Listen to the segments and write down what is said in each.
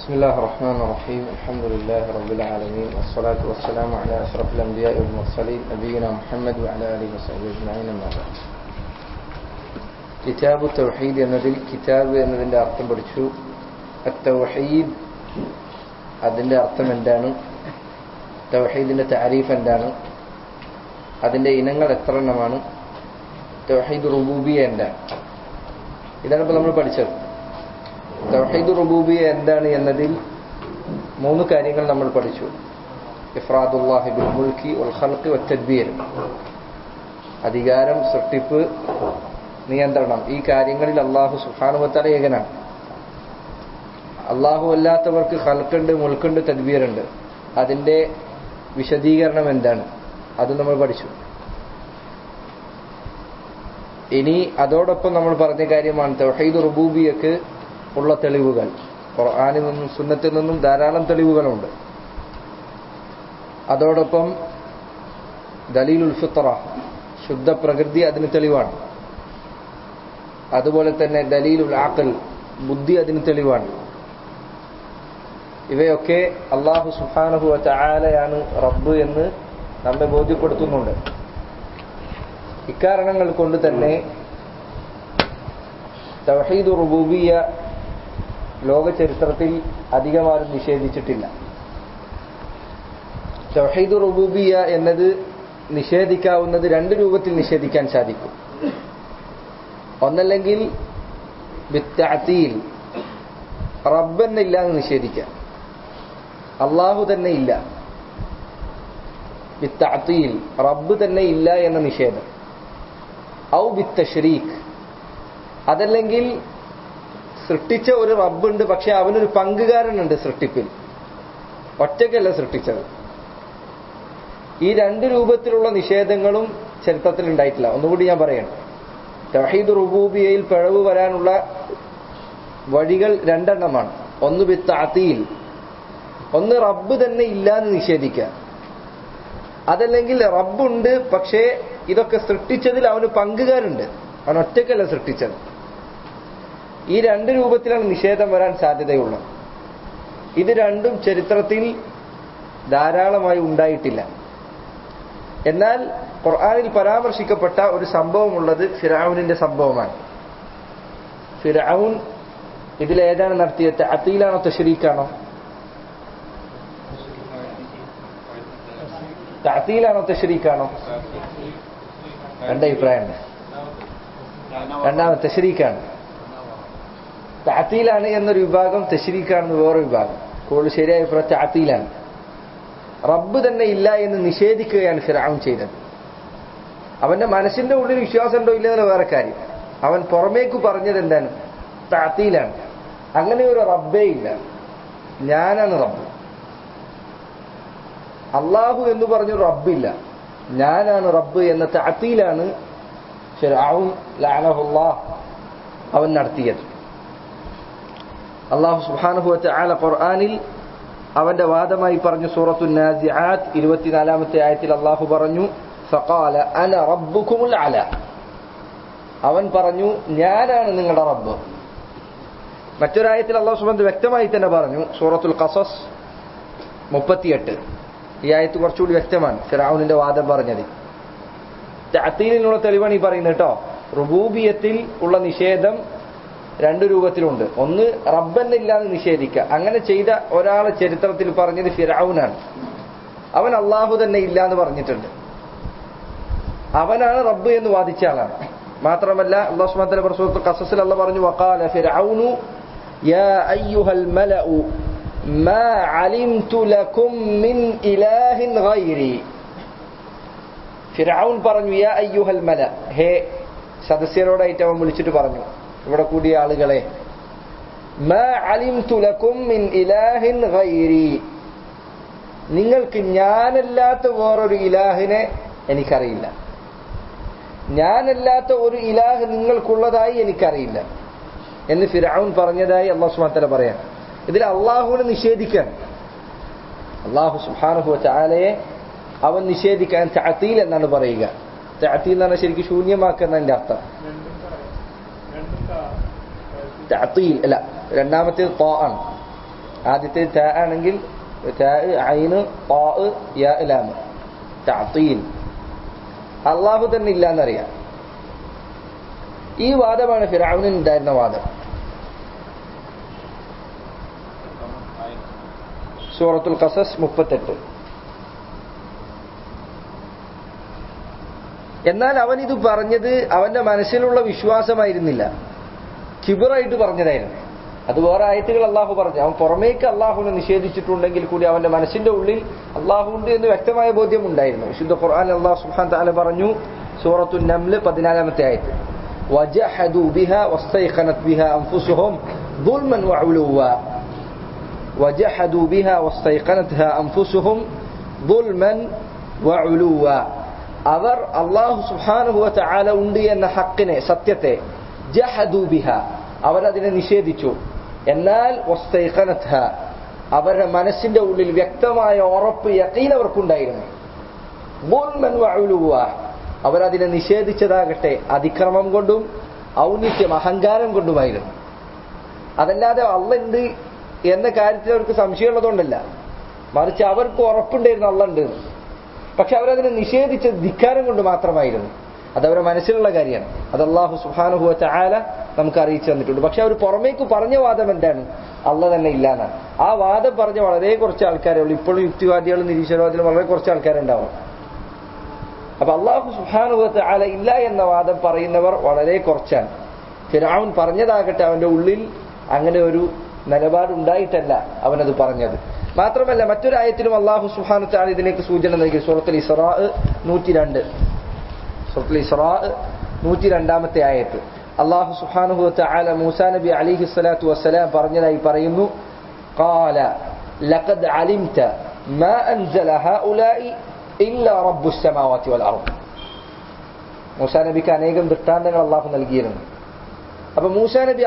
بسم الله الرحمن الرحيم الحمد لله رب العالمين والصلاة والسلام على أشرف الأنبياء والمرسلين نبينا محمد وعلى آله وصحبه أجمعين أما بعد. കിതാബ് തൗഹീദ് എന്നതിൽ കിതാബ് എന്നതിൻ്റെ അർത്ഥം പഠിച്ചു. തൗഹീദ് അതിൻ്റെ അർത്ഥം എന്താണ്, തൗഹീദിൻ്റെ താരീഫ് എന്താണ്, അതിൻ്റെ ഇനങ്ങൾ എത്ര എണ്ണമാണ്, തൗഹീദ് റുബൂബിയ എന്താണ്, ഇതാണ് ഇപ്പോൾ നമ്മൾ പഠിച്ചത്. തൗഹീദ് റുബൂബിയ എന്താണ് എന്നതിൽ 3 കാര്യങ്ങൾ നമ്മൾ പഠിച്ചു. ഇഫ്റാദുല്ലാഹി ബിൽ മുൽക്കി വൽ ഖൽഖി വൽ തദ്ബീർ, അധികാരം, സൃഷ്ടിപ്പ്, നിയന്ത്രണം, ഈ കാര്യങ്ങളിൽ അല്ലാഹു സുബ്ഹാനഹു വ തആല ഏകനാണ്. അല്ലാഹു അല്ലാത്തവർക്ക് ഖൽഖുണ്ട്, മുൽക്കുണ്ട്, തദ്ബീറുണ്ട്. അതിൻ്റെ വിശദീകരണം എന്താണ്, അത് നമ്മൾ പഠിച്ചു. ഇനി അതോടൊപ്പം നമ്മൾ പറഞ്ഞ കാര്യമാണ് തൗഹീദ് റുബൂബിയക്ക് ഉള്ള തെളിവുകൾ. ഖുർആനിൽ നിന്നും സുന്നത്തിൽ നിന്നും ധാരാളം തെളിവുകളുണ്ട്. അതോടൊപ്പം ദലീലുൽ ഫിത്ര, ശുദ്ധ പ്രകൃതി അതിന് തെളിവാണ്. അതുപോലെ തന്നെ ദലീലുൽ അഖൽ, ബുദ്ധി അതിന് തെളിവാണ്. ഇവയൊക്കെ അല്ലാഹു സുബ്ഹാനഹു വ തആലയാണ് റബ്ബ് എന്ന് നമ്മെ ബോധ്യപ്പെടുത്തുന്നുണ്ട്. ഇക്കാരണങ്ങൾ കൊണ്ട് തന്നെ തൗഹീദ് റുബൂബിയ ലോക ചരിത്രത്തിൽ അധികമാരും നിഷേധിച്ചിട്ടില്ല. തൗഹീദ് റുബൂബിയ എന്നത് നിഷേധിക്കാവുന്നത് 2 രൂപത്തിൽ നിഷേധിക്കാൻ സാധിക്കും. ഒന്നല്ലെങ്കിൽ ബിത്തഅതീൽ, റബ്ബെന്നില്ല എന്ന് നിഷേധിക്കാം, അല്ലാഹു തന്നെ ഇല്ല. ബിത്തഅതീൽ, റബ്ബ് തന്നെ ഇല്ല എന്ന നിഷേധം. ഔ ബിത്തശ്രീക്, അതല്ലെങ്കിൽ സൃഷ്ടിച്ച ഒരു റബ്ബുണ്ട്, പക്ഷെ അവനൊരു പങ്കുകാരനുണ്ട് സൃഷ്ടിപ്പിൽ, ഒറ്റയ്ക്കല്ല സൃഷ്ടിച്ചത്. ഈ 2 രൂപത്തിലുള്ള നിഷേധങ്ങളും ചരിത്രത്തിൽ ഉണ്ടായിട്ടില്ല. ഒന്നുകൂടി ഞാൻ പറയണം, തൗഹീദ് റുബൂബിയയിൽ പിഴവ് വരാനുള്ള വഴികൾ 2 എണ്ണമാണ്. ഒന്ന് ബിത്തഅതീൽ, ഒന്ന് റബ്ബ് തന്നെ ഇല്ല എന്ന് നിഷേധിക്കുക. അതല്ലെങ്കിൽ റബ്ബുണ്ട്, പക്ഷേ ഇതൊക്കെ സൃഷ്ടിച്ചതിൽ അവന് പങ്കുകാരുണ്ട്, അവൻ ഒറ്റയ്ക്കല്ല സൃഷ്ടിച്ചത്. ഈ 2 രൂപത്തിലാണ് നിഷേധം വരാൻ സാധ്യതയുള്ളത്. ഇത് രണ്ടും ചരിത്രത്തിൽ ധാരാളമായി ഉണ്ടായിട്ടില്ല. എന്നാൽ ഖുർആനിൽ പരാമർശിക്കപ്പെട്ട ഒരു സംഭവമുള്ളത് ഫിർഔനിന്റെ സംഭവമാണ്. ഫിർഔൻ ഇതിലേതാണ് നടത്തിയത്, തഅതീലാണോ തശ്രീക്കാണോ? തഅതീലാണോ തശ്രീക്കാണോ? 2 അഭിപ്രായമുണ്ട്. രണ്ടാമത് തശ്രീക്കാണ്. തഅതീലാണ് എന്നൊരു വിഭാഗം, തശ്രീക്കാണെന്ന് വേറെ വിഭാഗം. കൂടുതൽ ശരിയായ അഭിപ്രായം തഅതീലാണ്. റബ്ബ് തന്നെ ഇല്ല എന്ന് നിഷേധിക്കുകയാണ് ഫിർഔൻ ചെയ്തത്. അവന്റെ മനസ്സിന്റെ ഉള്ളിൽ വിശ്വാസം ഉണ്ടോ ഇല്ലെന്നുള്ള വേറെ കാര്യം. അവൻ പുറമേക്ക് പറഞ്ഞത് എന്താണ്, തഅതീലാണ്. അങ്ങനെ ഒരു റബ്ബേ ഇല്ല, ഞാനാണ് റബ്ബ്. അല്ലാഹു എന്ന് പറഞ്ഞൊരു റബ്ബില്ല, ഞാനാണ് റബ്ബ് എന്ന തഅതീലാണ് ഫിർഔൻ ലഅനഹുല്ലാഹ് അവൻ നടത്തിയത്. അല്ലാഹു സുബ്ഹാനഹു വ തആല ഖുർആനിൽ അവന്റെ വാദമായി പറഞ്ഞു. സൂറത്തുൻ നാസിആത്ത് 24-ാമത്തെ ആയത്തിൽ അല്ലാഹു പറഞ്ഞു, ഫഖാല അന റബ്ബുകുമുൽ അലാ, അവൻ പറഞ്ഞു ഞാനാണ് നിങ്ങളുടെ റബ്ബ്. മറ്റൊരായത്തിൽ അല്ലാഹു സുബ്ഹാനഹു വ്യക്തമായി തന്നെ പറഞ്ഞു, സൂറത്തുൽ ഖസസ് 38. ഈ ആയത്ത് കുറച്ചുകൂടി വ്യക്തമാണ് ഫിർഔനിന്റെ വാദം പറഞ്ഞത്. തഅതീലിനുള്ള തെളിവാണ് ഈ പറയുന്നത് കേട്ടോ. റുബൂബിയത്തിൽ ഉള്ള നിഷേധം 2 രൂപത്തിലുണ്ട്. ഒന്ന് റബ്ബെന്നില്ല എന്ന് നിഷേധിക്കുക. അങ്ങനെ ചെയ്ത ഒരാളെ ചരിത്രത്തിൽ പറഞ്ഞത് ഫിർഔനാണ്. അവൻ അല്ലാഹു തന്നെ ഇല്ല എന്ന് പറഞ്ഞിട്ടുണ്ട്. അവനാണ് റബ്ബ് എന്ന് വാദിച്ച ആളാണ്. മാത്രമല്ല അല്ലാഹു സുബ്ഹാനഹു വ തആല സൂറത്തുൽ ഖസസിൽ അല്ലാഹു പറഞ്ഞു, വഖാല ഫിർഔനു യാ അയ്യുഹൽ മലഉ മാ അലിംതു ലക്കും മിൻ ഇലാഹിൻ ഗൈരി. ഫിർഔൻ പറഞ്ഞു, യാ അയ്യുഹൽ മല, ഹേ സദസ്യരോടായിട്ട് അവൻ വിളിച്ചിട്ട് പറഞ്ഞു, ഇവിടെ കൂടിയ ആളുകളെ, മാ അലിംതു ലക്കും മിൻ ഇലാഹിൻ ഗൈരി, നിങ്ങൾക്ക് ഞാനല്ലാത്ത വേറൊരു ഇലാഹിനെ എനിക്കറിയില്ല. ഞാനല്ലാത്ത ഒരു ഇലാഹ് നിങ്ങൾക്കുള്ളതായി എനിക്കറിയില്ല എന്ന് ഫിർഔൻ പറഞ്ഞതായി അല്ലാഹു സുബ്ഹാനഹു വ തആല പറയാം. ഇതിൽ അല്ലാഹുവിനെ നിഷേധിക്കാൻ, അല്ലാഹു സുബ്ഹാനഹു വ തആലയെ അവൻ നിഷേധിക്കാൻ തഅതീൽ എന്നാണ് പറയുക. തഅതീൽ എന്ന് പറഞ്ഞാൽ ശരിക്കും ശൂന്യമാക്കുന്നതിന്റെ അർത്ഥം. തഅതീൽ അല്ല, രണ്ടാമത്തേത് ത്വാ ആണ്. ആദ്യത്തെ ത ആണെങ്കിൽ ത ഐന് ഖാ യാ ലാം തഅതീൽ. അള്ളാഹു തന്നെ ഇല്ല എന്നറിയാം. ഈ വാദമാണ് ഫിർഔനിന് ഉണ്ടായിരുന്ന വാദം. സൂറത്തുൽ ഖസസ് 38. എന്നാൽ അവൻ ഇത് പറഞ്ഞത് അവന്റെ മനസ്സിലുള്ള വിശ്വാസമായിരുന്നില്ല, കിബറായിട്ട് പറഞ്ഞതായിരുന്നു. അത് വേറെ ആയത്തുകൾ അള്ളാഹു പറഞ്ഞു. അവൻ പുറമേക്ക് അള്ളാഹുവിനെ നിഷേധിച്ചിട്ടുണ്ടെങ്കിൽ കൂടി അവന്റെ മനസ്സിന്റെ ഉള്ളിൽ അള്ളാഹു ഉണ്ട് എന്ന് വ്യക്തമായ ബോധ്യം ഉണ്ടായിരുന്നു. വിശുദ്ധ ഖുർആൻ അള്ളാഹു സുബ്ഹാനഹു വ തആല പറഞ്ഞു, സൂറത്തുൻ നംൽ 14-ാമത്തെ ആയത്ത്, വജഹദു ബിഹാ വസ്തൈഖനത് ബിഹാ അൻഫുസുഹും ദുൽമൻ വഉലുവ. വജഹദു ബിഹാ വസ്തൈഖനത്ഹാ അൻഫുസുഹും ദുൽമൻ വഉലുവ. അവർ അള്ളാഹു സുബ്ഹാനഹു വ തആല ഉണ്ട് എന്ന ഹക്കിനെ, സത്യത്തെ, ജഹദു ബിഹ, അവരതിനെ നിഷേധിച്ചു. എന്നാൽ വസ്തൈഖനത്ഹാ, അവരുടെ മനസ്സിന്റെ ഉള്ളിൽ വ്യക്തമായ ഉറപ്പ്, യഖീൻ അവർക്കുണ്ടായിരുന്നു. ദുൽമൻ വഉലുവ, അവരതിനെ നിഷേധിച്ചതാകട്ടെ അതിക്രമം കൊണ്ടും ഔന്നിത്യം, അഹങ്കാരം കൊണ്ടുമായിരുന്നു. അതല്ലാതെ അള്ളാഹ് ഉണ്ട് എന്ന കാര്യത്തിൽ അവർക്ക് സംശയമുള്ളതുകൊണ്ടല്ല, മറിച്ച് അവർക്ക് ഉറപ്പുണ്ടായിരുന്നു അള്ളാഹ് ഉണ്ട്. പക്ഷെ അവരതിനെ നിഷേധിച്ചത് ധിക്കാരം കൊണ്ട് മാത്രമായിരുന്നു. അതവരുടെ മനസ്സിലുള്ള കാര്യമാണ്. അത് അല്ലാഹു സുബ്ഹാനഹു വ തആല നമുക്ക് അറിയിച്ചു തന്നിട്ടുണ്ട്. പക്ഷെ അവർ പുറമേക്ക് പറഞ്ഞ വാദം എന്താണ്? അള്ളാഹ് തന്നെ ഇല്ലാന്നാണ്. ആ വാദം പറഞ്ഞ വളരെ കുറച്ച് ആൾക്കാരേ ഉള്ളൂ. ഇപ്പോഴും യുക്തിവാദികളും നിരീശ്വരവാദികളും വളരെ കുറച്ച് ആൾക്കാരുണ്ടാവും. അപ്പൊ അല്ലാഹു സുബ്ഹാനഹു വ തആല ഇല്ല എന്ന വാദം പറയുന്നവർ വളരെ കുറച്ചാണ്. ഫിർഔൻ പറഞ്ഞതാകട്ടെ അവന്റെ ഉള്ളിൽ അങ്ങനെ ഒരു നിലപാടുണ്ടായിട്ടല്ല അവനത് പറഞ്ഞത്. മാത്രമല്ല മറ്റൊരു ആയത്തിലും അല്ലാഹു സുബ്ഹാനഹു വ തആല ഇതിലേക്ക് സൂചന നൽകി. സൂറത്തുൽ ഇസ്റാ 102. സൂറത്തുൽ ഇസ്റാ 102-ാമത്തെ ആയത്ത് അല്ലാഹു സുബ്ഹാനഹു വ തആല മൂസാ നബി അലൈഹി സ്വലാത്തു വസ്സലാം പറഞ്ഞതായി പറയുന്നു, ഖാല ലഖദ് അലിംത മാ അൻസല ഹൗലാഇ ഇല്ലാ റബ്ബുസ് സമാവാതി വൽ അർദ്. മൂസാ നബിക്ക് അനേകം ദൃഷ്ടാന്തങ്ങൾ അല്ലാഹു നൽകിയിരുന്നു. അപ്പൊ മൂസാ നബി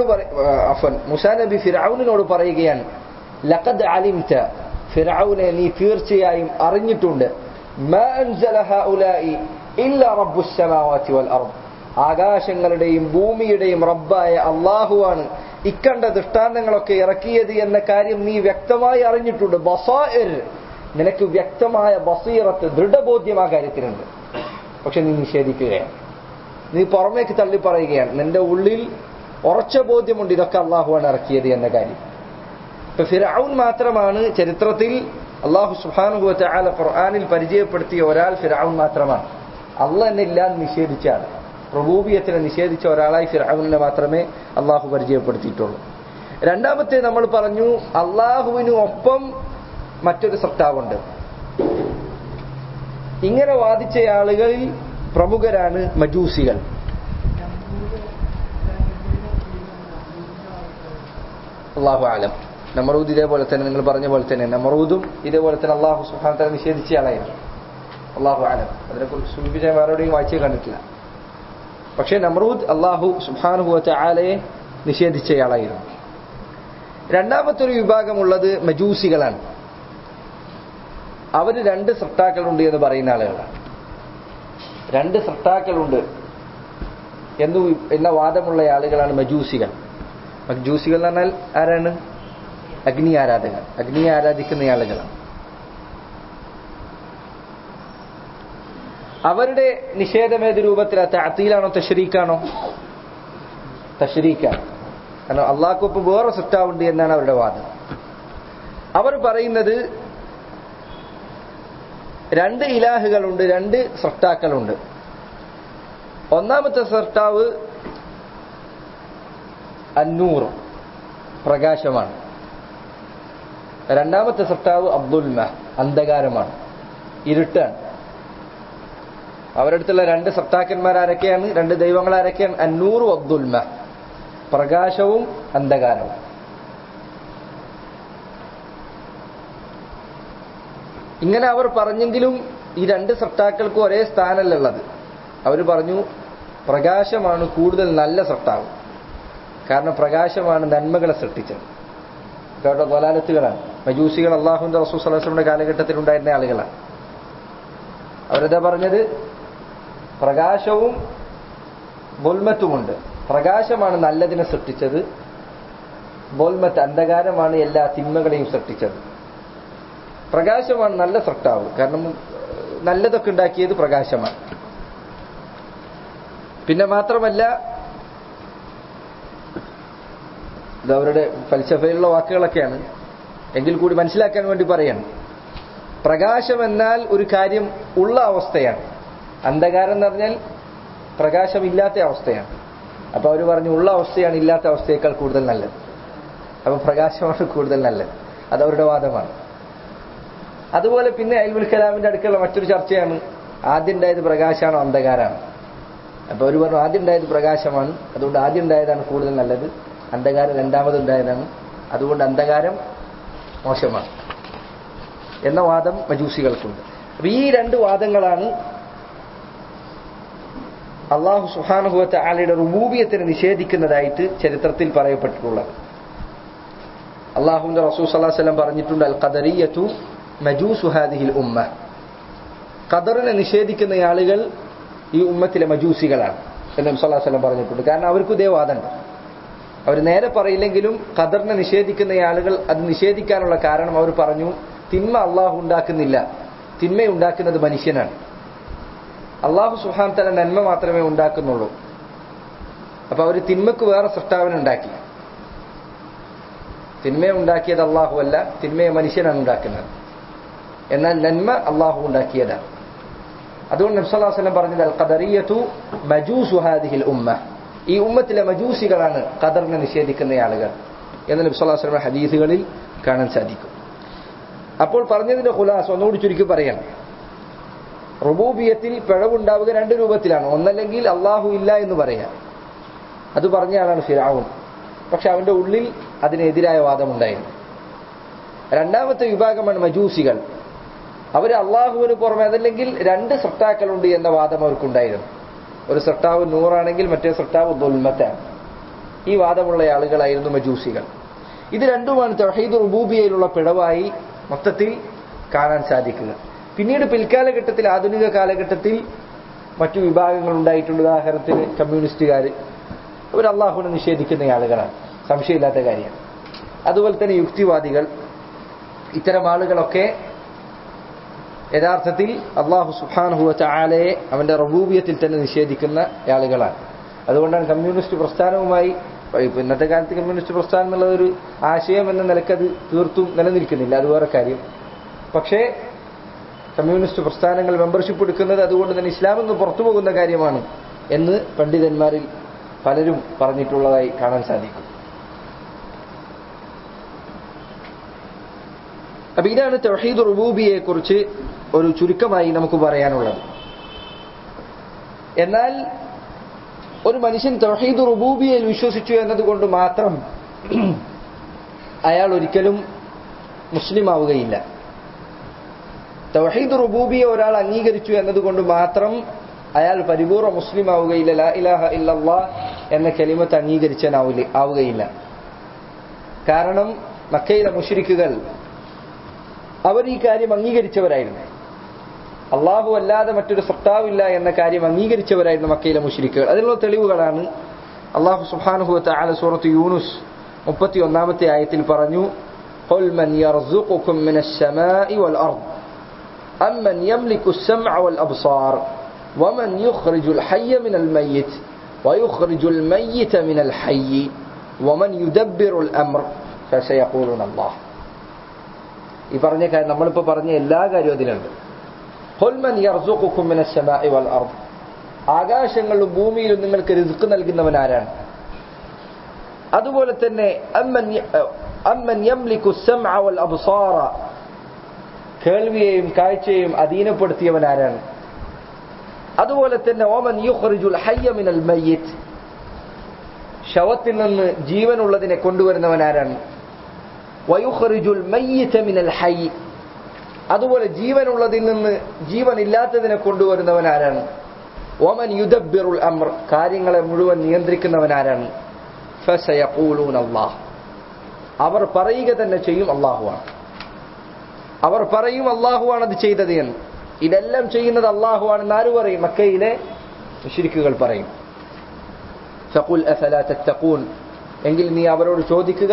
മൂസാ നബി ഫിർഔനിനോട് പറയുകയാണ്, ലഖദ് അലിംത, ഫിർഔനെ നീ തീർച്ചയായും അറിഞ്ഞിട്ടുണ്ട്, മാ അൻസല ഹൗലാഇ ഇല്ലാ റബ്ബുസ് സമാവാതി വൽ അർദ്, ആകാശങ്ങളുടെയും ഭൂമിയുടെയും റബ്ബായ അല്ലാഹുവാണ് ഇക്കണ്ട ദൃഷ്ടാന്തങ്ങളൊക്കെ ഇറക്കിയത് എന്ന കാര്യം നീ വ്യക്തമായി അറിഞ്ഞിട്ടുണ്ട്. ബസാഇർ, നിനക്ക് വ്യക്തമായ ബസീറത്ത്, ദൃഢബോധ്യം ആ കാര്യത്തിലുണ്ട്. പക്ഷെ നീ നിഷേധിക്കുകയാണ്, നീ പുറമേക്ക് തള്ളി പറയുകയാണ്. നിന്റെ ഉള്ളിൽ ഉറച്ച ബോധ്യമുണ്ട് ഇതൊക്കെ അള്ളാഹുവാണ് ഇറക്കിയത് എന്ന കാര്യം. ഇപ്പൊ ഫിർഔൻ മാത്രമാണ് ചരിത്രത്തിൽ അള്ളാഹു സുബ്ഹാനഹു വ തആല ഖുർആനിൽ പരിചയപ്പെടുത്തിയ ഒരാൾ. ഫിർഔൻ മാത്രമാണ് അള്ളാഹ് എന്നെ ഇല്ലാന്ന് നിഷേധിച്ചാണ്, റുബൂബിയത്തിനെ നിഷേധിച്ച ഒരാളായി ഫിർഔനിനെ മാത്രമേ അള്ളാഹു പരിചയപ്പെടുത്തിയിട്ടുള്ളൂ. രണ്ടാമത്തെ നമ്മൾ പറഞ്ഞു, അള്ളാഹുവിന് ഒപ്പം മറ്റൊരു സത്താവുണ്ട്. ഇങ്ങനെ വാദിച്ച ആളുകളിൽ പ്രമുഖരാണ് മജൂസികൾ. അല്ലാഹു അലം. നമറൂദ് ഇതേപോലെ തന്നെ, നിങ്ങൾ പറഞ്ഞ പോലെ തന്നെ നമറൂദും ഇതേപോലെ തന്നെ അല്ലാഹു സുബ്ഹാനഹു വ തആല നിഷേധിച്ച ആളായിരുന്നു. അല്ലാഹു അലം. അതിനെക്കുറിച്ച് സൂചിപ്പിച്ച വേറെയും വായിച്ചേ കണ്ടിട്ടില്ല. പക്ഷേ നമറൂദ് അല്ലാഹു സുബ്ഹാനഹു വ തആലയെ നിഷേധിച്ചയാളായിരുന്നു. രണ്ടാമത്തെ ഒരു വിഭാഗമുള്ളത് മജൂസികളാണ്. അവർ രണ്ട് സൃഷ്ടാക്കളുണ്ട് എന്ന് പറയുന്ന ആളുകളാണ്. രണ്ട് സൃഷ്ടാക്കളുണ്ട് എന്ന വാദമുള്ള ആളുകളാണ് മജൂസികൾ. മജൂസികൾ എന്ന് പറഞ്ഞാൽ ആരാണ്? അഗ്നി ആരാധകർ, അഗ്നിയെ ആരാധിക്കുന്ന ആളുകളാണ്. അവരുടെ നിഷേധം ഏത് രൂപത്തിലാണ്? തഅതീലാണോ തശ്രീക്കാണോ? തശ്രീക്കാണ്. കാരണം അള്ളാഹ്ക്കൊപ്പം വേറെ സൃഷ്ടാവുണ്ട് എന്നാണ് അവരുടെ വാദം. അവർ പറയുന്നത് രണ്ട് ഇലാഹുകളുണ്ട്, രണ്ട് സൃഷ്ടാക്കളുണ്ട്. ഒന്നാമത്തെ സൃഷ്ടാവ് അന്നൂർ, പ്രകാശമാണ്. രണ്ടാമത്തെ സൃഷ്ടാവ് അബ്ദുൽമ, അന്ധകാരമാണ്, ഇരുട്ടാണ്. അവരുടെ അടുത്തുള്ള രണ്ട് സൃഷ്ടാക്കന്മാർ ആരൊക്കെയാണ്? രണ്ട് ദൈവങ്ങൾ ആരൊക്കെയാണ്? അന്നൂറും അബ്ദുൽമ, പ്രകാശവും അന്ധകാരവും. ഇങ്ങനെ അവർ പറഞ്ഞെങ്കിലും ഈ രണ്ട് സൃഷ്ടാക്കൾക്കും ഒരേ സ്ഥാനമല്ലുള്ളത്. അവർ പറഞ്ഞു പ്രകാശമാണ് കൂടുതൽ നല്ല സൃഷ്ടാവ്, കാരണം പ്രകാശമാണ് നന്മകളെ സൃഷ്ടിച്ചത്. അവരുടെ ളലാലത്തുകളാണ്. മജൂസികൾ അള്ളാഹുവിന്റെ റസൂൽ സ്വല്ലല്ലാഹു അലൈഹി വസല്ലമയുടെ കാലഘട്ടത്തിൽ ഉണ്ടായിരുന്ന ആളുകളാണ്. അവരെന്താ പറഞ്ഞത്? പ്രകാശവും ദുൽമത്തുമുണ്ട്. പ്രകാശമാണ് നല്ലതിനെ സൃഷ്ടിച്ചത്, ബോൽമത്ത് അന്ധകാരമാണ് എല്ലാ തിന്മകളെയും സൃഷ്ടിച്ചത്. പ്രകാശമാണ് നല്ല സൃഷ്ടാവ്. കാരണം നല്ലതൊക്കെ ഉണ്ടാക്കിയത് പ്രകാശമാണ്. പിന്നെ മാത്രമല്ല ഇത് അവരുടെ ഫൽസഫയിലുള്ള വാക്കുകളൊക്കെയാണ്, എങ്കിൽ കൂടി മനസ്സിലാക്കാൻ വേണ്ടി പറയാണ്. പ്രകാശം എന്നാൽ ഒരു കാര്യം ഉള്ള അവസ്ഥയാണ്. അന്ധകാരം എന്ന് പറഞ്ഞാൽ പ്രകാശമില്ലാത്ത അവസ്ഥയാണ്. അപ്പൊ അവർ പറഞ്ഞു ഉള്ള അവസ്ഥയാണ് ഇല്ലാത്ത അവസ്ഥയേക്കാൾ കൂടുതൽ നല്ലത്. അപ്പൊ പ്രകാശമാണ് കൂടുതൽ നല്ലത്. അതവരുടെ വാദമാണ്. അതുപോലെ പിന്നെ ഇൽമുൽ കലാമിന്റെ അടുക്കുള്ള മറ്റൊരു ചർച്ചയാണ്, ആദ്യം ഉണ്ടായത് പ്രകാശമാണോ അന്ധകാരമാണ്. അപ്പൊ അവർ പറഞ്ഞു ആദ്യം ഉണ്ടായത് പ്രകാശമാണ്, അതുകൊണ്ട് ആദ്യം ഉണ്ടായതാണ് കൂടുതൽ നല്ലത്. അന്ധകാരം രണ്ടാമതുണ്ടായതാണ്, അതുകൊണ്ട് അന്ധകാരം മോശമാണ് എന്ന വാദം മജൂസികൾക്കുണ്ട്. അപ്പൊ ഈ രണ്ട് വാദങ്ങളാണ് അല്ലാഹു സുബ്ഹാനഹു വ തആലയുടെ റുബൂബിയത്തിനെ നിഷേധിക്കുന്നതായിട്ട് ചരിത്രത്തിൽ പറയപ്പെട്ടിട്ടുള്ളത്. അല്ലാഹുവിന്റെ റസൂൽ സ്വല്ലല്ലാഹു അലൈഹി വസല്ലം പറഞ്ഞിട്ടുണ്ട്, അൽ ഖദറിയ്യതു മജൂസു ഹാദിഹിൽ ഉമ്മ. ഖദറിനെ നിഷേധിക്കുന്ന ആളുകൾ ഈ ഉമ്മത്തിലെ മജൂസികളാണ് എന്ന് നബി സ്വല്ലല്ലാഹു അലൈഹി വസല്ലം പറഞ്ഞിട്ടുണ്ട്. കാരണം അവർക്ക് ഇതേ വാദമുണ്ട്. അവർ നേരെ പറയില്ലെങ്കിലും ഖദറിനെ നിഷേധിക്കുന്ന ആളുകൾ അത് നിഷേധിക്കാനുള്ള കാരണം അവർ പറഞ്ഞു, തിന്മ അള്ളാഹു ഉണ്ടാക്കുന്നില്ല, തിന്മയുണ്ടാക്കുന്നത് മനുഷ്യനാണ്. അള്ളാഹു സുബ്ഹാനഹു വ തആല നന്മ മാത്രമേ ഉണ്ടാക്കുന്നുള്ളൂ. അപ്പൊ അവർ തിന്മക്ക് വേറെ സൃഷ്ടാവിനെ ഉണ്ടാക്കി. തിന്മയെ ഉണ്ടാക്കിയത് അള്ളാഹു അല്ല, തിന്മയെ മനുഷ്യനാണ് ഉണ്ടാക്കുന്നത്. എന്നാൽ നന്മ അള്ളാഹു ഉണ്ടാക്കിയതാണ്. അതുകൊണ്ട് നബി സല്ലല്ലാഹു അലൈഹി വസല്ലം പറഞ്ഞത് അൽ ഖദറിയ്യതു മജൂസു ഹാദിഹിൽ ഉമ്മ. ഈ ഉമ്മത്തിലെ മജൂസികളാണ് ഖദറിനെ നിഷേധിക്കുന്ന ആളുകൾ എന്ന് നബി സല്ലല്ലാഹു അലൈഹി വസല്ലം ഹദീസുകളിൽ കാണാൻ സാധിക്കും. അപ്പോൾ പറഞ്ഞതിന്റെ ഖുലാസ ഒന്നുകൂടി ചുരുക്കി പറയാം. റുബൂബിയത്തിൽ പിഴവുണ്ടാവുക രണ്ട് രൂപത്തിലാണ്. ഒന്നല്ലെങ്കിൽ അള്ളാഹു ഇല്ല എന്ന് പറയാം, അത് പറഞ്ഞ ആളാണ് ഫിർഔൻ. പക്ഷെ അവന്റെ ഉള്ളിൽ അതിനെതിരായ വാദമുണ്ടായിരുന്നു. രണ്ടാമത്തെ വിഭാഗമാണ് മജൂസികൾ. അവർ അള്ളാഹുവിന് പുറമെ അതല്ലെങ്കിൽ രണ്ട് സൃഷ്ടാക്കളുണ്ട് എന്ന വാദം അവർക്കുണ്ടായിരുന്നു. ഒരു സൃഷ്ടാവ് നൂറാണെങ്കിൽ മറ്റേ സൃഷ്ടാവ് ദുൽമത്താണ്. ഈ വാദമുള്ള ആളുകളായിരുന്നു മജൂസികൾ. ഇത് രണ്ടുമാണ് തൗഹീദ് റുബൂബിയയിലുള്ള പിഴവായി മൊത്തത്തിൽ കാണാൻ സാധിക്കുക. പിന്നീട് പിൽക്കാലഘട്ടത്തിൽ, ആധുനിക കാലഘട്ടത്തിൽ മറ്റു വിഭാഗങ്ങൾ ഉണ്ടായിട്ടുണ്ട്. ഉദാഹരണത്തിന് കമ്മ്യൂണിസ്റ്റുകാർ, അവർ അള്ളാഹുവിനെ നിഷേധിക്കുന്ന ആളുകളാണ്, സംശയമില്ലാത്ത കാര്യമാണ്. അതുപോലെ തന്നെ യുക്തിവാദികൾ, ഇത്തരം ആളുകളൊക്കെ യഥാർത്ഥത്തിൽ അള്ളാഹു സുബ്ഹാനഹു വ തആലയെ അവന്റെ റബൂബിയത്തിൽ തന്നെ നിഷേധിക്കുന്ന ആളുകളാണ്. അതുകൊണ്ടാണ് കമ്മ്യൂണിസ്റ്റ് പ്രസ്ഥാനവുമായി, ഇന്നത്തെ കാലത്ത് കമ്മ്യൂണിസ്റ്റ് പ്രസ്ഥാനം എന്നുള്ള ഒരു ആശയം എന്ന നിലക്കത് തീർത്തും നിലനിൽക്കുന്നില്ല, അത് വേറെ കാര്യം. പക്ഷേ കമ്മ്യൂണിസ്റ്റ് പ്രസ്ഥാനങ്ങൾ മെമ്പർഷിപ്പ് എടുക്കുന്നത് അതുകൊണ്ട് തന്നെ ഇസ്ലാമിൽ നിന്ന് പുറത്തു പോകുന്ന കാര്യമാണ് എന്ന് പണ്ഡിതന്മാരിൽ പലരും പറഞ്ഞിട്ടുള്ളതായി കാണാൻ സാധിക്കും. അപ്പൊ ഇതാണ് തൗഹീദ് റുബൂബിയയെ കുറിച്ച് ഒരു ചുരുക്കമായി നമുക്ക് പറയാനുള്ളത്. എന്നാൽ ഒരു മനുഷ്യൻ തൗഹീദ് റുബൂബിയയിൽ വിശ്വസിച്ചു എന്നതുകൊണ്ട് മാത്രം അയാൾ ഒരിക്കലും മുസ്ലിം ആവുകയില്ല. തൗഹീദ് റുബൂബിയ ഒരാൾ അംഗീകരിച്ചു എന്നതുകൊണ്ട് മാത്രം അയാൾ പരിപൂർണ്ണ മുസ്ലിം ആവുകയില്ല. ലാ ഇലാഹ ഇല്ലല്ലാഹ് എന്ന കലിമത്ത് ആവുകയില്ല. കാരണം മക്കയിലെ മുശ്രിക്കുകൾ അവർ ഈ കാര്യം അംഗീകരിച്ചവരായിരുന്നു. അള്ളാഹു അല്ലാതെ മറ്റൊരു സൃഷ്ടാവില്ല എന്ന കാര്യം അംഗീകരിച്ചവരായിരുന്നു മക്കയിലെ മുശ്രിക്കുകൾ. അതിനുള്ള തെളിവുകളാണ് അള്ളാഹു സുബ്ഹാനഹു വ തആല സൂറത്ത് യൂനുസ് 31-ാമത്തെ ആയത്തിൽ പറഞ്ഞു, ഖുൽ മൻ യർസുഖുകും മിനശ് ശമാഇ വൽ അർദ് അമ്മൻ യംലികു അസ്-സമഅ വൽ അബ്സാർ വമൻ യുഖ്രിജുൽ ഹയ്യ മിനൽ മയ്യിത്ത് വയുഖ്രിജുൽ മയ്യിത മിനൽ ഹയ്യി വമൻ യുദബ്ബിറുൽ അംർ ഫസയഖൂലുന അല്ലാഹ്. ഈ പറഞ്ഞ കാര്യം, നമ്മളിപ്പോൾ പറഞ്ഞ എല്ലാ കാര്യവും അതിലുണ്ട്. ഖുൽ മൻ യർസുഖുകും മിനശ് ശമാഇ വൽ അർദ്, ആകാശങ്ങളിലും ഭൂമിയിലും നിങ്ങൾക്ക് റിസ്ക് നൽകുന്നവൻ ആരാണ്? അതുപോലെ തന്നെ അമ്മൻ യംലികു അസ്-സമഅ വൽ അബ്സാറ, കേൾവിയെയും കാഴ്ചയെയും അധീനപ്പെടുത്തിയവൻ ആരാണ്? അതുപോലെ തന്നെ വമൻ യുഖ്രിജുൽ ഹയ്യ മിനൽ മയ്യിത്ത്, ശവത്തിൽ നിന്ന് ജീവനുള്ളതിനെ കൊണ്ടുവരുന്നവൻ ആരാണ്? വയുഖ്രിജുൽ മയ്യിത മിനൽ ഹയ്യ്, അതുപോലെ ജീവനുള്ളതിൽ നിന്ന് ജീവനില്ലാത്തതിനെ കൊണ്ടുവരുന്നവൻ ആരാണ്? വമൻ യുദബ്ബിറുൽ അംർ, കാര്യങ്ങളെ മുഴുവൻ നിയന്ത്രിക്കുന്നവൻ ആരാണ്? ഫസയഖൂലൂന അല്ലാഹ്, അവർ പറയുക തന്നെ ചെയ്യും അല്ലാഹുവാണ്. അവർ പറയും അല്ലാഹുവാണ് അത് ചെയ്തത് എന്ന്. ഇതെല്ലാം ചെയ്യുന്നത് അല്ലാഹുവാണെന്ന് ആര് പറയും? മക്കയിലെ മുശ്രിക്കുകൾ പറയും. ഫഖുൽ അഫലാ തത്തഖൂൻ, എങ്കിൽ നീ അവരോട് ചോദിക്കുക,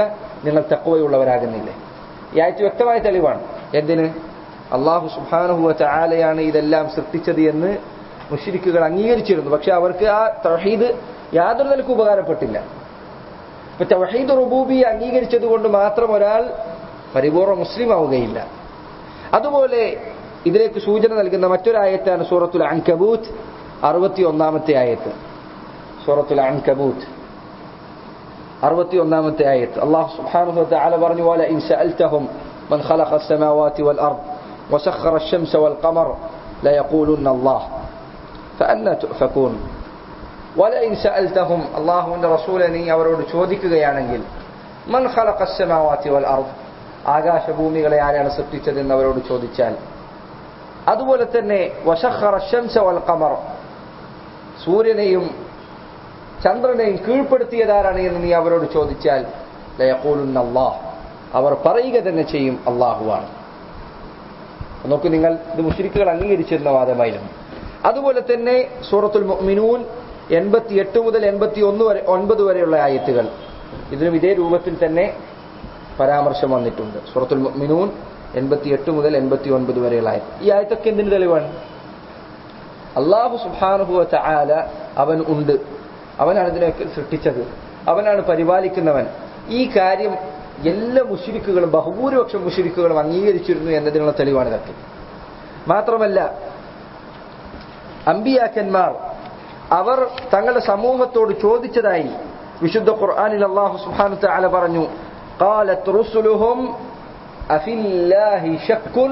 നിങ്ങൾ തഖ്വയുള്ളവരാകുന്നില്ലേ? ഈ ആയത്ത് വ്യക്തമായ തെളിവാണ്. എന്തിന്? അല്ലാഹു സുബ്ഹാനഹു വ തആലയാണ് ഇതെല്ലാം സൃഷ്ടിച്ചത് എന്ന് മുശ്രിക്കുകൾ അംഗീകരിച്ചിരുന്നു. പക്ഷെ അവർക്ക് ആ തൗഹീദ് യാതൊരു നിലക്കും ഉപകാരപ്പെട്ടില്ല. ഇപ്പൊ തൗഹീദ് റുബൂബിയ്യ അംഗീകരിച്ചത് കൊണ്ട് മാത്രം ഒരാൾ പരിപൂർണ്ണ മുസ്ലിം ആവുകയില്ല. അതുപോലെ ഇതിലേക്ക് സൂചന നൽകുന്ന മറ്റൊരായത്താണ് സൂറത്തുൽ അൻകബൂത്ത് 61-ാമത്തെ ആയത്ത്. സൂറത്തുൽ അൻകബൂത്ത് 61-ാമത്തെ ആയത്ത് അല്ലാഹു സുബ്ഹാനഹു വ തആല പറഞ്ഞു: വല ഇൻ സഅൽതഹും മൻ ഖലഖ അസ്സമാവാതി വൽ അർദ് വസഖറ അശ്-ശംസ വൽ ഖമർ ലയഖൂലുന്ന അല്ലാഹ് ഫഅന്നാ തുഫകൂൻ. വല ഇൻ സഅൽതഹും, അല്ലാഹുവിന്റെ റസൂലേ നീ അവരോട് ചോദിക്കുകയാണെങ്കിൽ, മൻ ഖലഖ അസ്സമാവാതി വൽ അർദ്, ആകാശഭൂമികളെ ആരാണ് സൃഷ്ടിച്ചതെന്ന് അവരോട് ചോദിച്ചാൽ, അതുപോലെ തന്നെ വസഖറ അശ്-ശംസ വൽ ഖമർ, സൂര്യനെയും ചന്ദ്രനെയും കീഴ്പ്പെടുത്തിയതാരാണ് എന്ന് നീ അവരോട് ചോദിച്ചാൽ, ലയഖൂലുന്ന അല്ലാഹ്, അവർ പറയുക തന്നെ ചെയ്യും അല്ലാഹുവാണ്. നോക്കൂ നിങ്ങൾ, ഇത് മുശ്രിക്കുകൾ അംഗീകരിച്ചിരുന്ന വാദമായിരുന്നു. അതുപോലെ തന്നെ സൂറത്തുൽ മുഅ്മിനൂൻ 88 മുതൽ 89 വരെയുള്ള ആയത്തുകൾ, ഇതിനും ഇതേ രൂപത്തിൽ തന്നെ പരാമർശം വന്നിട്ടുണ്ട്. സൂറത്തുൽ മുഅ്മിനൂൻ 88 മുതൽ 89 വരെയുള്ള ആയത്ത്. ഈ ആയത്തൊക്കെ എന്തിന് തെളിവാണ്? അല്ലാഹു സുബ്ഹാനഹു വ തആല അവൻ ഉണ്ട്, അവനാണ് ഇതിനൊക്കെ സൃഷ്ടിച്ചത്, അവനാണ് പരിപാലിക്കുന്നവൻ. ഈ കാര്യം എല്ലാ മുശ്രിക്കുകളും, ബഹുഭൂരിപക്ഷം മുശ്രിക്കുകളും അംഗീകരിച്ചിരുന്നു എന്നതിനുള്ള തെളിവാണ് ഇതൊക്കെ. മാത്രമല്ല അമ്പിയാക്കന്മാർ അവർ തങ്ങളുടെ സമൂഹത്തോട് ചോദിച്ചതായി വിശുദ്ധ ഖുർആനിൽ അല്ലാഹു സുബ്ഹാനഹു വ തആല പറഞ്ഞു: ഖാലത് റുസുലുഹും അഫില്ലാഹി ശക്കുൻ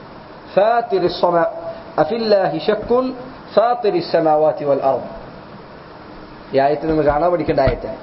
ഫാത്തിരിസ് സമാവാതി വൽ അർദ്. ഈ ആയത്തിൽ നിന്ന് കാണാൻ പഠിക്കേണ്ട ആയത്താണ്.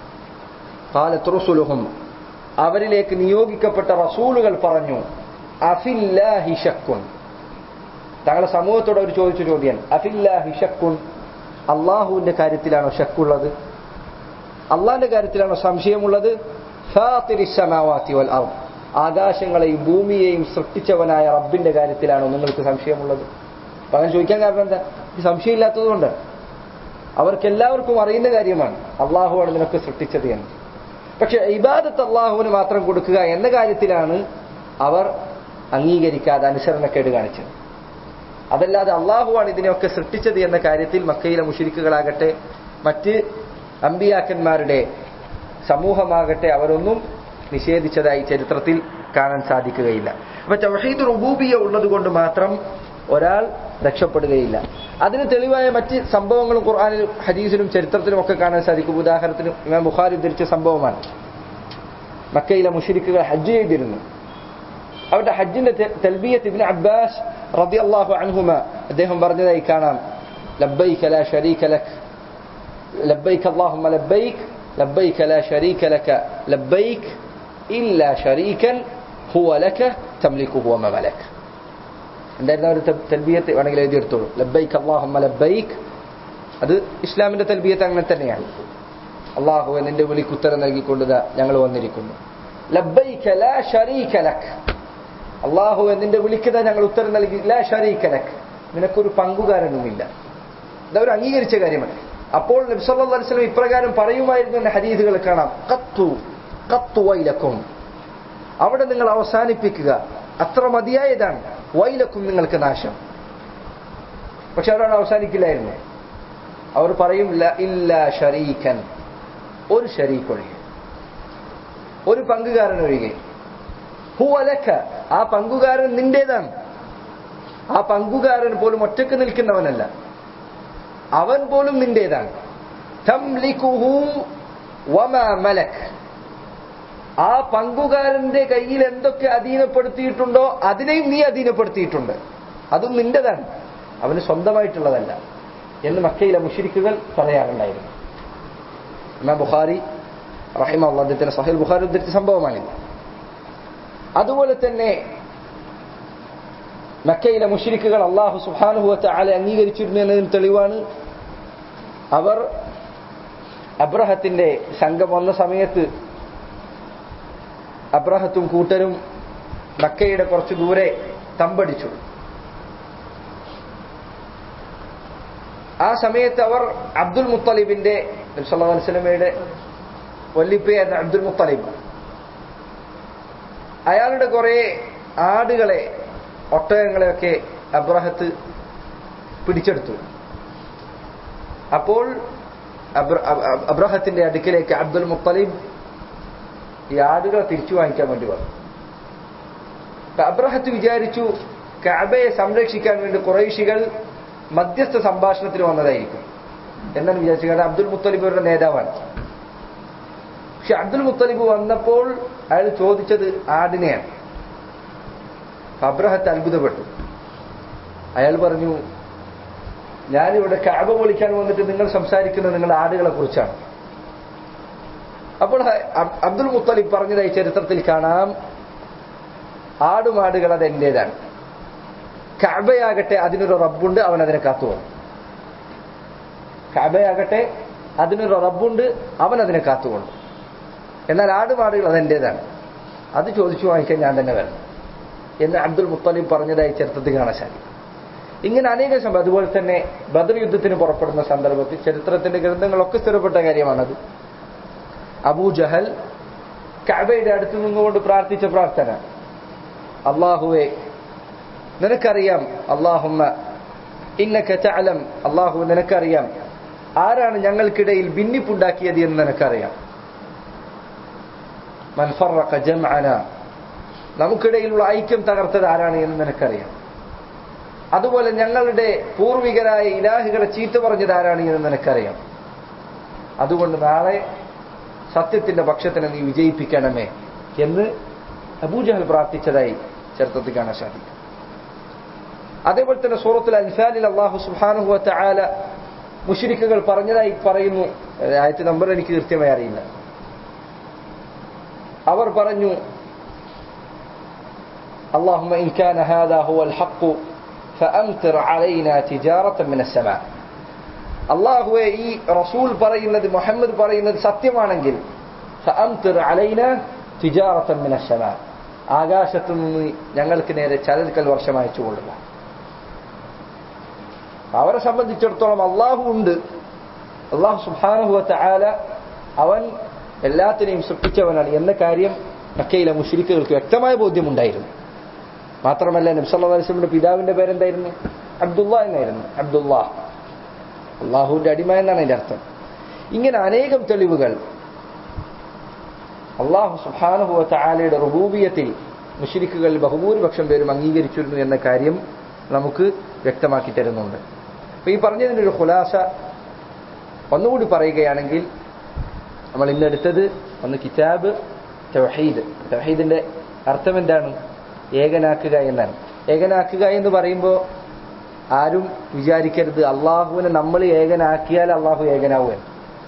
ഖാലത് റുസുലുഹും, അവരിലേക്ക് നിയോഗിക്കപ്പെട്ട റസൂലുകൾ പറഞ്ഞു, അഫില്ലാഹി ശക്കുൻ, തങ്ങളുടെ സമൂഹത്തോട് അവർ ചോദിച്ച ചോദ്യം, അഫില്ലാഹി ശക്കുൻ, അള്ളാഹുവിന്റെ കാര്യത്തിലാണോ ശക്കുള്ളത്? അള്ളാഹിന്റെ കാര്യത്തിലാണോ സംശയമുള്ളത്? ഫാത്തിരിസ് സമാവാതി വൽ അർദ്, ആകാശങ്ങളെയും ഭൂമിയെയും സൃഷ്ടിച്ചവനായ റബ്ബിന്റെ കാര്യത്തിലാണോ നിങ്ങൾക്ക് സംശയമുള്ളത്? അപ്പൊ അങ്ങനെ ചോദിക്കാൻ കാരണം എന്താ? ഇത് സംശയമില്ലാത്തതുകൊണ്ട്. അവർക്കെല്ലാവർക്കും അറിയുന്ന കാര്യമാണ് അള്ളാഹുവാണ് നിനക്ക് സൃഷ്ടിച്ചത് എന്ന്. പക്ഷെ ഇബാദത്ത് അള്ളാഹുവിന് മാത്രം കൊടുക്കുക എന്ന കാര്യത്തിലാണ് അവർ അംഗീകരിക്കാതെ അനുസരണക്കേട് കാണിച്ചത്. അതല്ലാതെ അള്ളാഹുവാണ് ഇതിനെയൊക്കെ സൃഷ്ടിച്ചത് എന്ന കാര്യത്തിൽ മക്കയിലെ മുശ്രിക്കുകളാകട്ടെ മറ്റ് അമ്പിയാക്കന്മാരുടെ സമൂഹമാകട്ടെ അവരൊന്നും നിഷേധിച്ചതായി ചരിത്രത്തിൽ കാണാൻ സാധിക്കുകയില്ല. അപ്പൊ തൗഹീദ് റുബൂബിയ്യ ഉള്ളത് കൊണ്ട് മാത്രം ഒരാൾ രക്ഷപ്പെടുകയില്ല. അതിന് തെളിവായ മറ്റ് സംഭവങ്ങളും ഖുർആനിലും ഹദീസിലും ചരിത്രത്തിലും ഒക്കെ കാണാൻ സാധിക്കും. ഉദാഹരണത്തിന് ഇമാം ബുഖാരി ഉദ്ധരിച്ച സംഭവമാണ്. മക്കയിലെ മുശ്രിക്കുകൾ ഹജ്ജ് ചെയ്തിരുന്നു. അവരുടെ ഹജ്ജിന്റെ തൽബിയത്ത് ഇബ്നു അബ്ബാസ് റളിയല്ലാഹു അൻഹുമ അദ്ദേഹം പറഞ്ഞതായി കാണാം: ലബ്ബൈക ലാ ശരീക ലക്, ലബ്ബൈക അല്ലാഹുമ്മ ലബ്ബൈക, ലബ്ബൈക ലാ ശരീക ലക, ലബ്ബൈക ഇല്ലാ ശരീകൻ ഹുവ ലക തംലികുഹു വ മലക. എന്തായിരുന്നു ഒരു തൽബിയത്ത്? വേണമെങ്കിൽ എഴുതിയെടുത്തോളൂ. ലബ്ബൈക അല്ലാഹുമ്മ ലബ്ബൈക, അത് ഇസ്ലാമിന്റെ തൽബിയത്ത് അങ്ങനെ തന്നെയാണ്. അല്ലാഹുവേ നിന്റെ വിളിക്ക് ഉത്തരം നൽകിക്കൊണ്ട് ഞങ്ങൾ വന്നിരിക്കുന്നു. ലബ്ബൈക ലാ ശരീക ലക്, അല്ലാഹുവേ നിന്റെ വിളിക്കുക ഞങ്ങൾ ഉത്തരം നൽകി. ലാ ശരീക ലക്, നിനക്കൊരു പങ്കുകാരനുമില്ല. ഇതൊരു അംഗീകരിച്ച കാര്യമാണ്. അപ്പോൾ നബി സല്ലല്ലാഹു അലൈഹി വസല്ലം ഇപ്രകാരം പറയുമായിരുന്നു എന്ന ഹദീസുകൾ കാണാം: ഖത്തു വൈലക്കും, അവിടെ നിങ്ങൾ അവസാനിപ്പിക്കുക, അത്ര മതിയായതാണ്, വൈലക്കും നിങ്ങൾക്ക് നാശം. പക്ഷെ അവരവിടെ അവസാനിക്കില്ലായിരുന്നു. അവർ പറയും ഇല്ലാ ശരീകൻ, ഒരു ശരീക്ക് ഒഴികെ, ഒരു പങ്കുകാരൻ ഒഴികെ. ഹുവ ലക, ആ പങ്കുകാരൻ നിന്റേതാണ്. ആ പങ്കുകാരൻ പോലും ഒറ്റക്ക് നിൽക്കുന്നവനല്ല, അവൻ പോലും നിന്റേതാണ്. തംലികുഹു വമാ മലക്, ആ പങ്കുകാരന്റെ കയ്യിൽ എന്തൊക്കെ അധീനപ്പെടുത്തിയിട്ടുണ്ടോ അതിനെയും നീ അധീനപ്പെടുത്തിയിട്ടുണ്ട്, അതും നിന്റേതാണ്, അവന് സ്വന്തമായിട്ടുള്ളതല്ല എന്ന് മക്കയിലെ മുശ്രിക്കുകൾ പറയാറുണ്ടായിരുന്നു. ഇമാം ബുഖാരി റഹിമഹുല്ലാഹ് അദ്ദേഹത്തിന്റെ സഹീഹ് ബുഖാരി ഉദ്ധരിച്ച സംഭവമാണിത്. അതുപോലെ തന്നെ മക്കയിലെ മുശ്രിക്കുകൾ അല്ലാഹു സുബ്ഹാനഹു വ തആല അംഗീകരിച്ചിരുന്നു എന്നതിന് തെളിവാണ് അവർ അബ്രഹത്തിന്റെ സംഘം വന്ന സമയത്ത് അബ്രഹത്തും കൂട്ടരും മക്കയുടെ കുറച്ചു ദൂരെ തമ്പടിച്ചു. ആ സമയത്ത് അവർ അബ്ദുൽ മുത്തലിബിന്റെ നബി സല്ലല്ലാഹു അലൈഹി വസല്ലമയുടെ വല്ലിപ്പയായിരുന്ന അബ്ദുൽ മുത്തലിബ് അയാളുടെ കുറെ ആടുകളെ ഒട്ടകങ്ങളെയൊക്കെ അബ്രഹത്ത് പിടിച്ചെടുത്തു. അപ്പോൾ അബ്രഹത്തിന്റെ അടുക്കിലേക്ക് അബ്ദുൽ മുത്തലിബ് ഈ ആടുകളെ തിരിച്ചു വാങ്ങിക്കാൻ വേണ്ടി വന്നു. അബ്രഹത്ത് വിചാരിച്ചു കഅബയെ സംരക്ഷിക്കാൻ വേണ്ടി ഖുറൈശികൾ മധ്യസ്ഥ സംഭാഷണത്തിന് വന്നതായിരിക്കും എന്നാണ് വിചാരിച്ചത്. കാരണം അബ്ദുൽ മുത്തലിബ് അവരുടെ നേതാവാണ്. പക്ഷെ അബ്ദുൽ മുത്തലിബ് വന്നപ്പോൾ അയാൾ ചോദിച്ചത് ആടിനെയാണ്. അബ്രഹത്ത് അത്ഭുതപ്പെട്ടു. അയാൾ പറഞ്ഞു, ഞാനിവിടെ കഅബ പൊളിക്കാൻ വന്നിട്ട് നിങ്ങൾ സംസാരിക്കുന്നത് നിങ്ങളുടെ ആടുകളെ കുറിച്ചാണ്. അപ്പോൾ അബ്ദുൽ മുത്തലിബ് പറഞ്ഞതായി ചരിത്രത്തിൽ കാണാം, ആടുമാടുകൾ അത് എന്റേതാണ്, കഅബയാകട്ടെ അതിനൊരു റബ്ബുണ്ട്, അവൻ അതിനെ കാത്തുകൊള്ളും. കഅബയാകട്ടെ അതിനൊരു റബ്ബുണ്ട്, അവൻ അതിനെ കാത്തുകൊള്ളും. എന്നാൽ ആടുമാടുകൾ അതെന്റേതാണ്, അത് ചോദിച്ചു വാങ്ങിക്കാൻ ഞാൻ തന്നെ വരണം എന്ന് അബ്ദുൽ മുത്തലിബ് പറഞ്ഞതായി ചരിത്രത്തിൽ കാണാൻ സാധിക്കും. ഇങ്ങനെ അനേക സംഭവം. അതുപോലെ തന്നെ ബദർ യുദ്ധത്തിന് പുറപ്പെടുന്ന സന്ദർഭത്തിൽ ചരിത്രത്തിന്റെ ഗ്രന്ഥങ്ങളൊക്കെ സ്ഥിരപ്പെട്ട കാര്യമാണത്. അബൂ ജഹൽ കഅബയുടെ അടുത്ത് നിന്നുകൊണ്ട് പ്രാർത്ഥിച്ച പ്രാർത്ഥന, അല്ലാഹുവേ നിനക്കറിയാം, അല്ലാഹുമ്മ ഇന്നക തഅലം, അല്ലാഹു നിനക്കറിയാം ആരാണ് ഞങ്ങൾക്കിടയിൽ ഭിന്നിപ്പുണ്ടാക്കിയത് എന്ന് നിനക്കറിയാം. മൻ ഫറഖ ജംഅന, നമുക്കിടയിലുള്ള ഐക്യം തകർത്തത് ആരാണ് എന്ന് നിനക്കറിയാം. അതുപോലെ ഞങ്ങളുടെ പൂർവികരായ ഇലാഹുകളെ ചീത്ത പറഞ്ഞത് ആരാണ് എന്ന് നിനക്കറിയാം. അതുകൊണ്ട് നാളെ സത്യത്തിന്റെ പക്ഷത്തിനെ നീ വിജയിപ്പിക്കണമേ എന്ന് അബൂജഹൽ പ്രാർത്ഥിച്ചതായി ചരിത്രത്തിൽ കാണാൻ സാധിക്കും. അതേപോലെ തന്നെ സൂറത്തുൽ അൻഫാലിൽ അല്ലാഹു സുബ്ഹാനഹു വ തആല മുശ്രിക്കുകൾ പറഞ്ഞതായി പറയുന്നു. ആയത്ത് നമ്പർ എനിക്ക് കൃത്യമായി അറിയില്ല. അവർ പറഞ്ഞു, അല്ലാഹുമ്മ ഇൻ കാന ഹാദാ ഹുവൽ ഹഖ് ഫഅംതിർ അലൈനാ തിജാറതൻ മിനസ് സമാ. അല്ലാഹുവേ ഈ റസൂൽ പറയുന്നത്, മുഹമ്മദ് പറയുന്നത് സത്യമാണെങ്കിൽ ഫഅംതിർ അലൈനാ തിജാറതൻ മിനസ് സമാ, ആകാശത്തു നിന്ന് ഞങ്ങൾക്ക് നേരെ ചരൽക്കൽ വർഷം അയച്ചു കൊള്ളുക. അവരെ സംബന്ധിച്ചിടത്തോളം അല്ലാഹു ഉണ്ട്, അല്ലാഹു സുബ്ഹാനഹു വ തആല അവൻ എല്ലാത്തിനെയും സൃഷ്ടിച്ചവനാണ് എന്ന കാര്യം മക്കയിലെ മുശ്രിക്കുകൾക്ക് വ്യക്തമായ ബോധ്യമുണ്ടായിരുന്നു. മാത്രമല്ല നബി സല്ലല്ലാഹു അലൈഹി വസല്ലമയുടെ പിതാവിന്റെ പേരെന്തായിരുന്നു? അബ്ദുല്ലാ എന്നായിരുന്നു. അബ്ദുല്ലാ, അള്ളാഹുവിന്റെ അടിമ എന്നാണ് അതിന്റെ അർത്ഥം. ഇങ്ങനെ അനേകം തെളിവുകൾ അല്ലാഹു സുബ്ഹാനഹു വ തആലയുടെ റുബൂബിയത്തിൽ മുശ്രിക്കുകൾ ബഹുഭൂരിപക്ഷം പേരും അംഗീകരിച്ചിരുന്നു എന്ന കാര്യം നമുക്ക് വ്യക്തമാക്കി തരുന്നുണ്ട്. അപ്പൊ ഈ പറഞ്ഞതിന്റെ ഒരു ഖുലാസ ഒന്നുകൂടി പറയുകയാണെങ്കിൽ, നമ്മൾ ഇന്നെടുത്തത് ഒന്ന് കിതാബ് തൗഹീദ്. തൗഹീദിന്റെ അർത്ഥം എന്താണ്? ഏകനാക്കുക എന്നാണ്. ഏകനാക്കുക എന്ന് പറയുമ്പോൾ ആരും വിചാരിക്കരുത് അള്ളാഹുവിനെ നമ്മൾ ഏകനാക്കിയാൽ അള്ളാഹു ഏകനാവുക.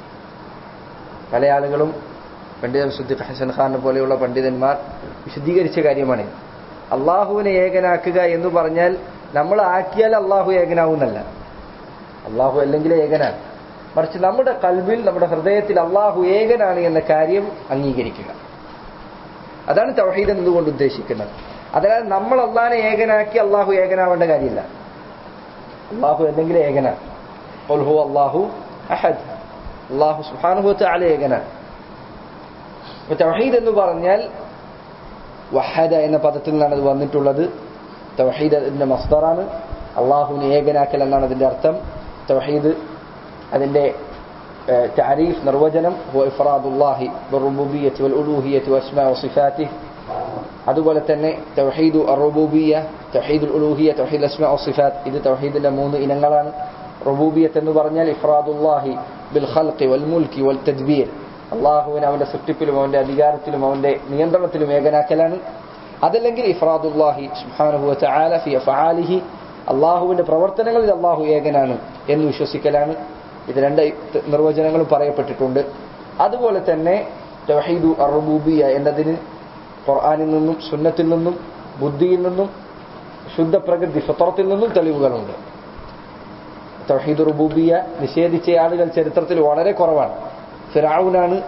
പല ആളുകളും പണ്ഡിതൻ സുദ്ദീഖ് ഹസൻ ഖാൻ പോലെയുള്ള പണ്ഡിതന്മാർ വിശദീകരിച്ച കാര്യമാണ്. അള്ളാഹുവിനെ ഏകനാക്കുക എന്ന് പറഞ്ഞാൽ നമ്മൾ ആക്കിയാൽ അള്ളാഹു ഏകനാവുന്നല്ല, അള്ളാഹു അല്ലെങ്കിൽ ഏകനാണ്. മറിച്ച് നമ്മുടെ കൽബിൽ, നമ്മുടെ ഹൃദയത്തിൽ അള്ളാഹു ഏകനാണ് എന്ന കാര്യം അംഗീകരിക്കുക. അതാണ് തൗഹീദ് എന്നതുകൊണ്ട് ഉദ്ദേശിക്കുന്നത്. അതിനാൽ നമ്മൾ അള്ളാഹിനെ ഏകനാക്കി അള്ളാഹു ഏകനാവേണ്ട കാര്യമില്ല. അള്ളാഹു എന്തെങ്കിലും ഏകനാണ്. ഖുൽ ഹുവ അല്ലാഹു അഹദ്, അള്ളാഹു സുബ്ഹാനഹു വ തആല ഏകനാണ്. തൗഹീദ് എന്ന് പറഞ്ഞാൽ വഹദ എന്ന പദത്തിൽ നിന്നാണ് അത് വന്നിട്ടുള്ളത്. തൗഹീദ് അതിന്റെ മസ്ദറാണ്. അള്ളാഹുവിനെ ഏകനാക്കൽ എന്നാണ് അതിന്റെ അർത്ഥം. തൗഹീദ് അതിന്റെ തഅരീഫ്, നിർവചനം ഹുവ ഇഫ്റാദുല്ലാഹി ബിറുബൂബിയ്യത്തി വൽ ഉലൂഹിയ്യത്തി വഅസ്മാഇ വസിഫാതിഹി. അതുപോലെ തന്നെ തൗഹീദു അർറുബൂബിയ്യ, തൗഹീദുൽ ഉലൂഹിയ്യ, തൗഹീദുൽ അസ്മാഇ വസിഫാത്ത്. ഇത് തൗഹീദിന്റെ 3 ഇനങ്ങളാണ്. റുബൂബിയ്യത്ത് എന്ന് പറഞ്ഞാൽ ഇഫ്റാദുല്ലാഹി ബിൽ ഖൽഖി വൽ മുൽക്കി വൽ തദ്ബീർ, അള്ളാഹുവിനെ അവന്റെ സൃഷ്ടിപ്പിലും അവന്റെ അധികാരത്തിലും അവന്റെ നിയന്ത്രണത്തിലും ഏകനാക്കലാണ്. അതല്ലെങ്കിൽ ഇഫ്റാദുല്ലാഹി സുബ്ഹാനഹു വ തആല ഫി അഫ്ആലിഹി, അള്ളാഹുവിന്റെ പ്രവർത്തനങ്ങളിൽ അള്ളാഹു ഏകനാണ് എന്ന് വിശ്വസിക്കലാണ്. ഇത് 2 നിർവചനങ്ങളും പറയപ്പെട്ടിട്ടുണ്ട്. അതുപോലെ തന്നെ തൗഹീദു അർറുബൂബിയ്യ എന്നതിന് ഖുർആനിൽ നിന്നും സുന്നത്തിൽ നിന്നും ബുദ്ധിയിൽ നിന്നും ശുദ്ധ പ്രകൃതി ഫിത്രത്തിൽ നിന്നും തെളിവുകളുണ്ട്. തൗഹീദ് റുബൂബിയ്യ നിഷേധിച്ച ആളുകൾ ചരിത്രത്തിൽ വളരെ കുറവാണ്. ഫിർഔനാണ്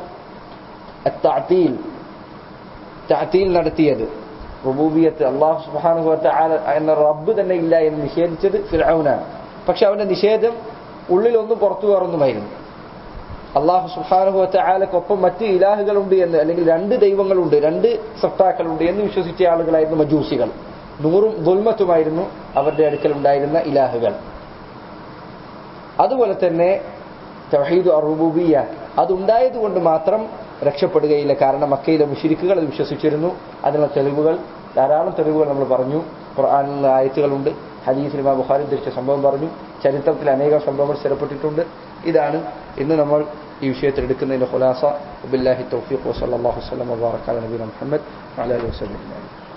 തഅതീൽ നടത്തിയത്. റുബൂബിയ്യത്ത്, അല്ലാഹു സുബ്ഹാനഹു വ തആല എന്ന റബ്ബ് തന്നെ ഇല്ല എന്ന് നിഷേധിച്ചത് ഫിർഔനാണ്. പക്ഷെ അവന്റെ നിഷേധം ഉള്ളിലൊന്നും പുറത്തു വേറൊന്നുമായിരുന്നു. അള്ളാഹു സുബ്ഹാനഹു വ തആലക്കൊപ്പം മറ്റ് ഇലാഹുകളുണ്ട് എന്ന്, അല്ലെങ്കിൽ രണ്ട് ദൈവങ്ങളുണ്ട്, രണ്ട് സത്താക്കളുണ്ട് എന്ന് വിശ്വസിച്ച ആളുകളായിരുന്നു മജൂസികൾ. നൂറും ദുൽമത്തുമായിരുന്നു അവരുടെ അടുക്കൽ ഉണ്ടായിരുന്ന ഇലാഹുകൾ. അതുപോലെ തന്നെ തൗഹീദ് അർ-റുബൂബിയ്യ അതുണ്ടായതുകൊണ്ട് മാത്രം രക്ഷപ്പെടുകയില്ല. കാരണം മക്കയിലെ മുശ്രിക്കുകൾ അത് വിശ്വസിച്ചിരുന്നു. അതിനുള്ള തെളിവുകൾ, ധാരാളം തെളിവുകൾ നമ്മൾ പറഞ്ഞു. ഖുർആനിൽ ആയത്തുകളുണ്ട്, ഹദീസിൽ ഇമാം ബുഖാരി ഉദ്ധരിച്ച സംഭവം പറഞ്ഞു, ചരിത്രത്തിൽ അനേകം സംഭവങ്ങൾ സ്ഥിരപ്പെട്ടിട്ടുണ്ട്. ഇതാണ് ഇന്ന് നമ്മൾ ഈ വിഷയത്തിൽ എടുക്കുന്നതിന്റെ ഖുലാസ. ബില്ലാഹി തൗഫീഖ് വസല്ലല്ലാഹു അലൈഹി വസല്ലം വബാറക അലാ നബിയിന മുഹമ്മദ് വഅലാ ആലിഹി വസല്ലം.